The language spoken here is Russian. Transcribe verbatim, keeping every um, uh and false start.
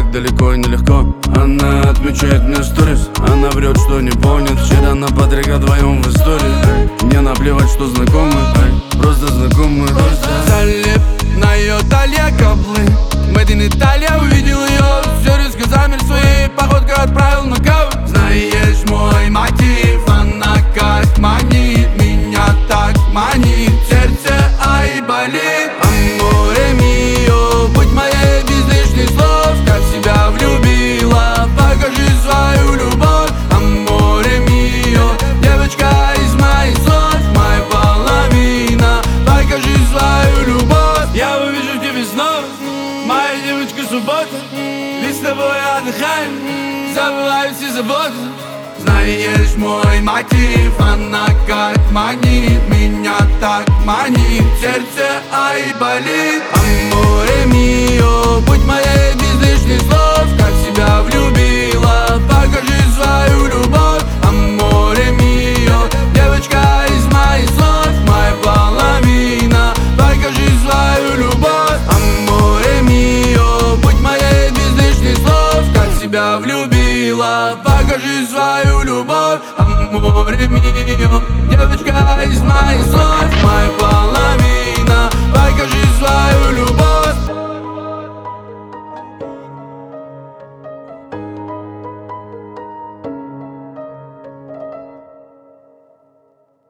так далеко и нелегко. Она отмечает мне сторис, она врет, что не помнит. Вчера на Патрика вдвоем в истории. Мне наплевать, что знакомы, просто знакомы. Залип на ее талия каблы, Made in Italia, увидел ее, все резко замер своей походкой, отправил на каву. Знаешь мой мотив, она как манит, меня так манит, сердце ай болит. Аморе мио, будь моей без лишних слов, как себя влюбила, покажи свою любовь. Аморе мио, девочка из моих слов, моя половина, покажи свою любовь. Я увижу в тебе снова, моя девочка суббота, ведь с тобой отдыхаем, забываю все заботы. Знаешь мой мотив, она как магнит, меня так манит, сердце ай болит. Аморе мио, будь моей без лишних слов, как себя влюбила, покажи свою любовь. Аморе мио, девочка из моих слов, моя половина, покажи свою любовь. Аморе мио, будь моей без лишних слов, как себя влюбила, покажи свою любовь. Аморе мио, девочка из моих слов.